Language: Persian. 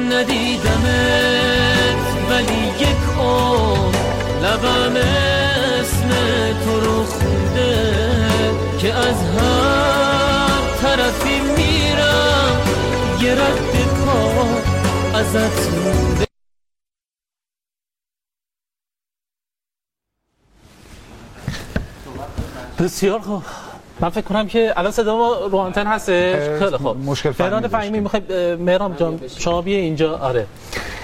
ندیدمت ولی یک عمر لبم اسم تو رو خونده که از هر طرفی میرم یه رد کار ازت مونده. بسیار خوب. من فکر کنم که الان صدا ما رو آنتن هستش. خیلی خوب. مشکل فنی مهران فهیمی میخوای مهران جان شما بیا اینجا. آره